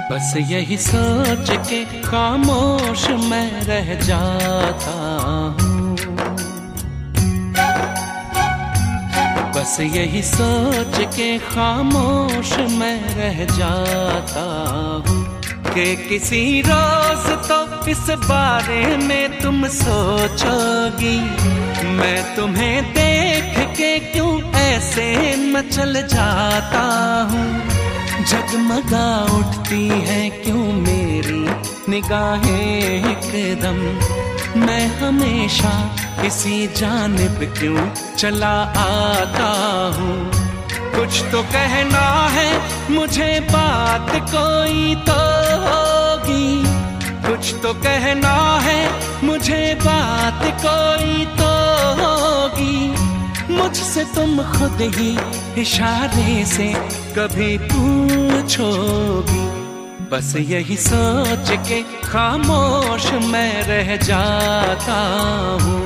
बस यही सोच के खामोश मैं रह जाता हूँ। बस यही सोच के खामोश मैं रह जाता हूँ कि किसी रोज तो इस बारे में तुम सोचोगी। मैं तुम्हें देख के क्यों ऐसे मचल जाता हूँ। जगमगा उठती है क्यों मेरी निगाहें एकदम। मैं हमेशा इसी जानिब क्यों चला आता हूँ। कुछ तो कहना है मुझे, बात कोई तो होगी। कुछ तो कहना है मुझे, बात कोई तो होगी। मुझसे तुम खुद ही इशारे से कभी पूछोगी। बस यही सोच के खामोश मैं रह जाता हूँ।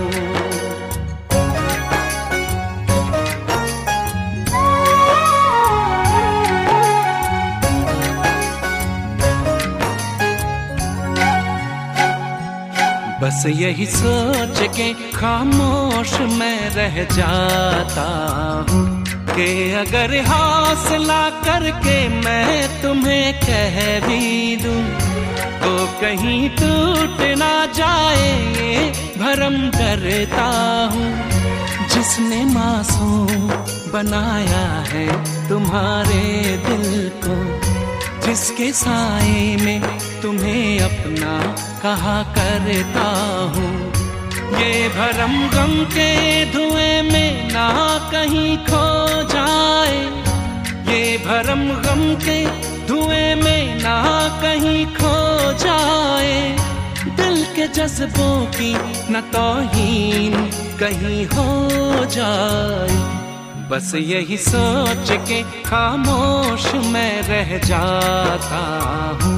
बस यही सोच के खामोश मैं रह जाता हूँ कि अगर हौसला करके मैं तुम्हें कह भी दूँ तो कहीं टूट ना जाए ये भरम करता हूँ। जिसने मासूम बनाया है तुम्हारे दिल को, जिसके साए में तुम्हें अपना कहा करता हूँ। ये भरम गम के धुएं में ना कहीं खो जाए। ये भरम गम के धुएं में ना कहीं खो जाए। दिल के जज्बों की न तौहीन कहीं हो जाए। बस यही सोच के खामोश मैं रह जाता हूँ।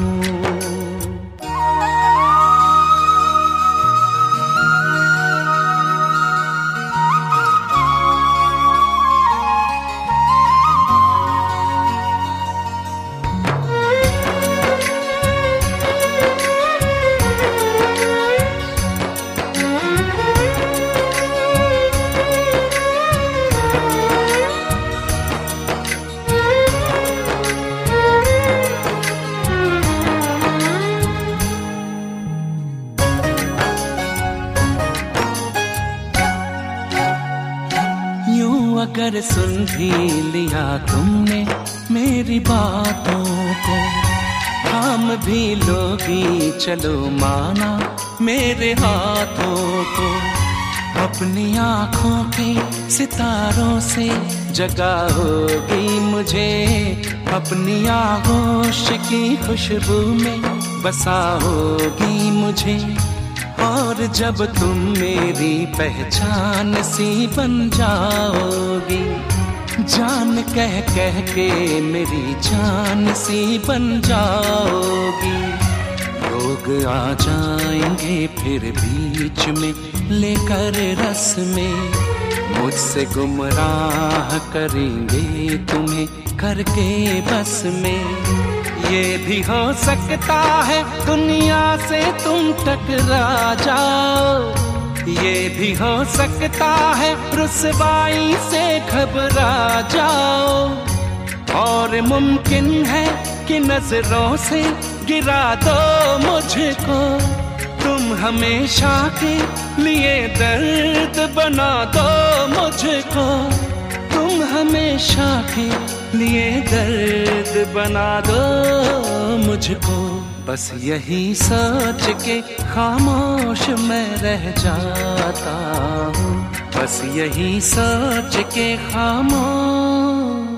अगर सुन भी लिया तुमने मेरी बातों को, थाम भी लोगी चलो माना मेरे हाथों को। अपनी आँखों के सितारों से जगाओगी मुझे। अपनी आगोश की खुशबू में बसाओगी मुझे। और जब तुम मेरी पहचान सी बन जाओगी, जान कह कह के मेरी जान सी बन जाओगी। लोग आ जाएंगे फिर बीच में लेकर रस में, मुझसे गुमराह करेंगे तुम्हें करके बस में। ये भी हो सकता है दुनिया से तुम टकरा जाओ। ये भी हो सकता है रुसवाई से घबरा जाओ। और मुमकिन है कि नजरों से गिरा दो मुझको। तुम हमेशा के लिए दर्द बना दो मुझको। तुम हमेशा के लिए दर्द बना दो मुझको। बस यही सोच के खामोश मैं रह जाता हूँ। बस यही सोच के खामोश